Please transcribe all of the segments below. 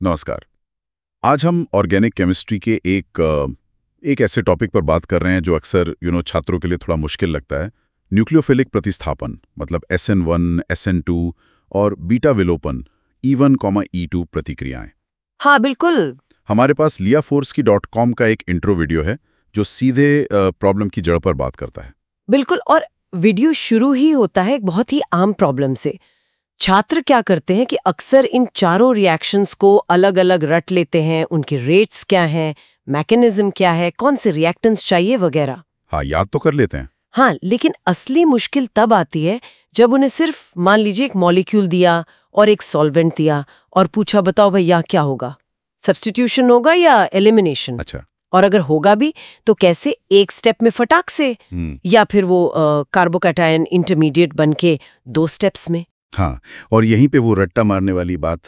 नमस्कार। आज हम ऑर्गेनिक केमिस्ट्री के एक ऐसे टॉपिक पर बात कर रहे हैं जो अक्सर छात्रों के लिए थोड़ा मुश्किल लगता है। न्यूक्लियोफिलिक प्रतिस्थापन मतलब SN1, SN2 और बीटा विलोपन E1, E2 प्रतिक्रियाएं। हाँ बिल्कुल। हमारे पास liaforsky.com का एक इंट्रो वीडियो है जो सीधे प्रॉब्लम की जड़ पर बात करता है। बिल्कुल, और वीडियो शुरू ही होता है एक बहुत ही आम प्रॉब्लम से। छात्र क्या करते हैं कि अक्सर इन चारों रिएक्शंस को अलग अलग रट लेते हैं, उनके रेट्स क्या हैं, मैकेनिज्म क्या है, कौन से रिएक्टेंट्स चाहिए वगैरह। हाँ, याद तो कर लेते हैं। हाँ, लेकिन असली मुश्किल तब आती है जब उन्हें सिर्फ मान लीजिए एक मॉलिक्यूल दिया और एक सॉल्वेंट दिया और पूछा बताओ भैया क्या होगा, सब्स्टिट्यूशन होगा या एलिमिनेशन। अच्छा। और अगर होगा भी तो कैसे, एक स्टेप में फटाक से, या फिर वो कार्बोकैटायन इंटरमीडिएट बनके 2 स्टेप्स में। हाँ, और यहीं पे वो रट्टा मारने वाली बात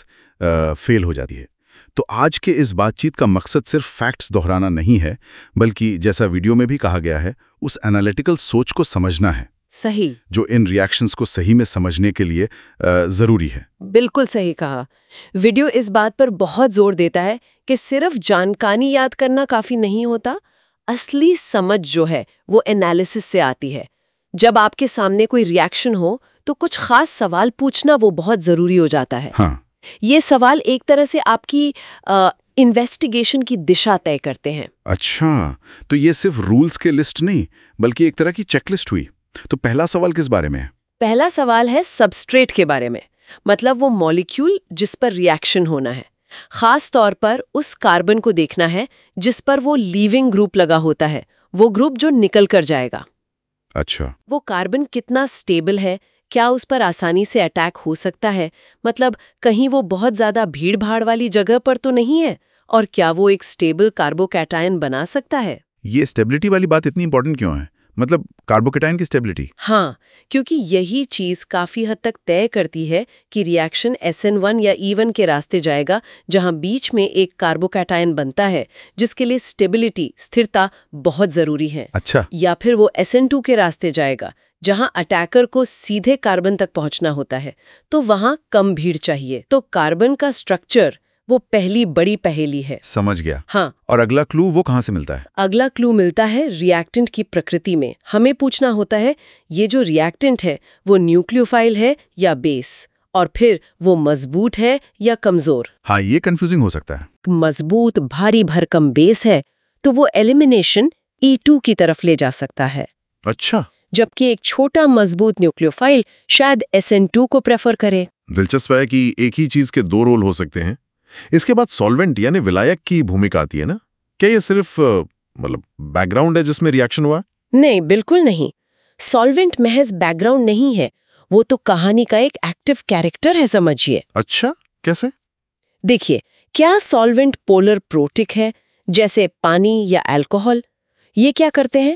फेल हो जाती है। तो आज के इस बातचीत का मकसद सिर्फ फैक्ट्स दोहराना नहीं है, बल्कि जैसा वीडियो में भी कहा गया है, उस एनालिटिकल सोच को समझना है। सही। जो इन रिएक्शंस को सही में समझने के लिए जरूरी है। बिल्कुल सही कहा। वीडियो इस बात पर बहुत जोर देता है कि सिर्फ जानकारी याद करना काफी नहीं होता, असली समझ जो है वो एनालिसिस से आती है। जब आपके सामने कोई रिएक्शन हो तो कुछ खास सवाल पूछना वो बहुत जरूरी हो जाता है। हाँ। ये सवाल एक तरह से आपकी इन्वेस्टिगेशन की दिशा तय करते हैं। अच्छा, तो ये सिर्फ रूल्स के लिस्ट नहीं बल्कि एक तरह की चेकलिस्ट हुई। तो पहला सवाल किस बारे में है? पहला सवाल है सबस्ट्रेट के बारे में, मतलब वो मॉलिक्यूल जिस पर रिएक्शन होना है। खास तौर पर उस कार्बन को देखना है जिस पर वो लीविंग ग्रुप लगा होता है, वो ग्रुप जो निकल कर जाएगा। अच्छा। वो कार्बन कितना स्टेबल है, क्या उस पर आसानी से अटैक हो सकता है, मतलब कहीं वो बहुत ज्यादा भीड़ भाड़ वाली जगह पर तो नहीं है, और क्या वो एक स्टेबल कार्बोकैटायन बना सकता है। ये स्टेबिलिटी वाली बात इतनी इंपॉर्टेंट क्यों है? मतलब कार्बोकैटायन की स्टेबिलिटी? हाँ, क्योंकि यही चीज काफी हद तक तय करती है कि रिएक्शन SN1 या E1 के रास्ते जाएगा, जहां बीच में एक कार्बोकैटायन बनता है जिसके लिए स्टेबिलिटी, स्थिरता बहुत जरूरी है। अच्छा। या फिर वो SN2 के रास्ते जाएगा जहां अटैकर को सीधे कार्बन तक पहुंचना होता है, तो वहां कम भीड़ चाहिए। तो कार्बन का स्ट्रक्चर वो पहली बड़ी पहेली है। समझ गया। हाँ, और अगला क्लू वो कहाँ से मिलता है? अगला क्लू मिलता है रिएक्टेंट की प्रकृति में। हमें पूछना होता है ये जो रिएक्टेंट है वो न्यूक्लियोफाइल है या बेस, और फिर वो मजबूत है या कमजोर। हाँ, ये कंफ्यूजिंग हो सकता है। मजबूत भारी भरकम बेस है तो वो एलिमिनेशन E2 की तरफ ले जा सकता है। अच्छा। जबकि एक छोटा मजबूत न्यूक्लियोफाइल शायद SN2 को प्रेफर करे। दिलचस्प है कि एक ही चीज के 2 रोल हो सकते हैं। इसके बाद सॉल्वेंट यानी विलायक की भूमिका आती है ना? क्या ये सिर्फ मतलब बैकग्राउंड है जिसमें रिएक्शन हुआ? नहीं, बिल्कुल नहीं। सॉल्वेंट महज बैकग्राउंड नहीं है, वो तो कहानी का एक एक्टिव कैरेक्टर है, समझिए। अच्छा, कैसे? देखिए, क्या सॉल्वेंट पोलर प्रोटिक है, जैसे पानी या अल्कोहल? ये क्या करते हैं?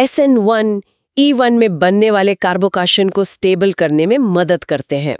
SN1, E1 में बनने वाले कार्बोकेशन को स्टेबल करने में मदद करते हैं।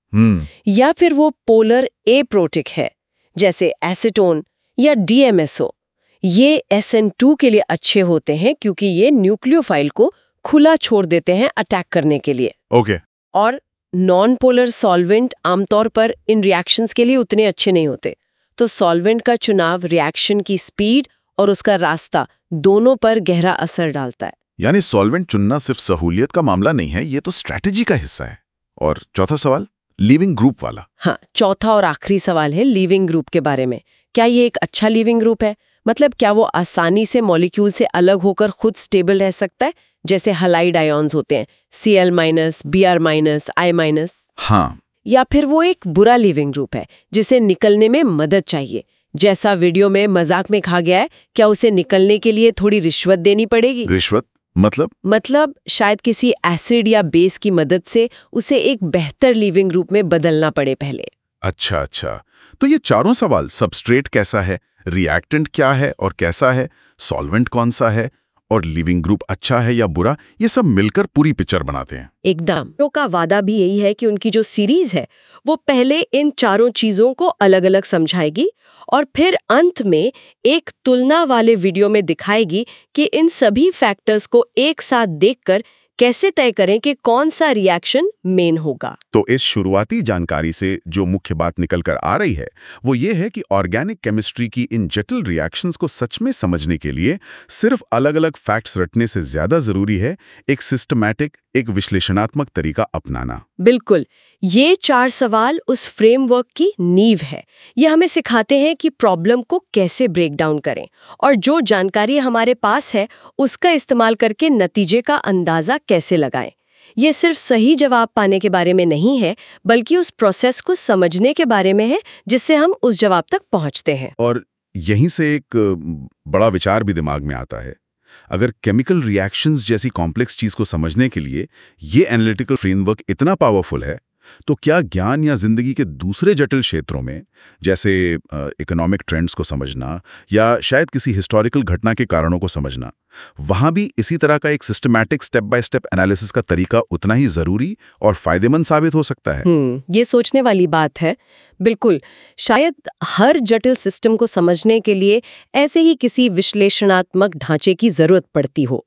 या फिर वो पोलर एप्रोटिक है, जैसे एसीटोन या DMSO। ये SN2 के लिए अच्छे होते हैं क्योंकि ये न्यूक्लियोफाइल को खुला छोड़ देते हैं अटैक करने के लिए। ओके। और नॉन पोलर सॉल्वेंट आमतौर पर इन रिएक्शंस के लिए उतने अच्छे नहीं होते। तो सॉल्वेंट का चुनाव रिएक्शन की स्पीड और उसका रास्ता दोनों पर गहरा असर डालता है। यानी सॉल्वेंट चुनना सिर्फ सहूलियत का मामला नहीं है, ये तो स्ट्रैटेजी का हिस्सा है। और चौथा सवाल, लीविंग ग्रुप वाला। हाँ, चौथा और आखिरी सवाल है लीविंग ग्रुप के बारे में। क्या ये एक अच्छा लीविंग ग्रुप है? मतलब क्या वो आसानी से मॉलिक्यूल से अलग होकर खुद स्टेबल रह सकता है, जैसे हलाइड आयन्स होते हैं, Cl-, Br-, I-। हाँ। या फिर वो एक बुरा लिविंग ग्रुप है जिसे निकलने में मदद चाहिए, जैसा वीडियो में मजाक में कहा गया है? क्या उसे निकलने के लिए थोड़ी रिश्वत देनी पड़ेगी? रिश्वत मतलब शायद किसी एसिड या बेस की मदद से उसे एक बेहतर लिविंग ग्रुप में बदलना पड़े पहले। अच्छा। तो ये चारों सवाल, सबस्ट्रेट कैसा है, रिएक्टेंट क्या है और कैसा है, सॉल्वेंट कौन सा है, और लिविंग ग्रुप अच्छा है या बुरा, ये सब मिलकर पूरी पिक्चर बनाते हैं। एकदम। तो का वादा भी यही है कि उनकी जो सीरीज है वो पहले इन चारों चीजों को अलग अलग समझाएगी और फिर अंत में एक तुलना वाले वीडियो में दिखाएगी कि इन सभी फैक्टर्स को एक साथ देखकर कैसे तय करें कि कौन सा रिएक्शन मेन होगा? तो इस शुरुआती जानकारी से जो मुख्य बात निकल कर आ रही है वो ये है कि ऑर्गेनिक केमिस्ट्री की इन जटिल रिएक्शंस को सच में समझने के लिए सिर्फ अलग-अलग फैक्ट्स रटने से ज्यादा जरूरी है एक सिस्टमैटिक, एक विश्लेषणात्मक तरीका अपनाना। बिल्कुल, ये 4 सवाल उस फ्रेमवर्क की नींव है। ये हमें सिखाते हैं कि प्रॉब्लम को कैसे ब्रेक डाउन करें और जो जानकारी हमारे पास है उसका इस्तेमाल करके नतीजे का अंदाजा कैसे लगाएं। ये सिर्फ सही जवाब पाने के बारे में नहीं है, बल्कि उस प्रोसेस को समझने के बारे में है जिससे हम उस जवाब तक पहुंचते हैं। और यहीं से एक बड़ा विचार भी दिमाग में आता है। अगर केमिकल रिएक्शंस जैसी कॉम्प्लेक्स चीज को समझने के लिए ये एनालिटिकल फ्रेमवर्क इतना पावरफुल है, तो क्या ज्ञान या जिंदगी के दूसरे जटिल क्षेत्रों में, जैसे इकोनॉमिक ट्रेंड्स को समझना या शायद किसी हिस्टोरिकल घटना के कारणों को समझना, वहां भी इसी तरह का एक systematic step by step analysis का तरीका उतना ही जरूरी और फायदेमंद साबित हो सकता है? ये सोचने वाली बात है। बिल्कुल, शायद हर जटिल सिस्टम को समझने के लिए ऐसे ही किसी विश्लेषणात्मक ढांचे की जरूरत पड़ती हो।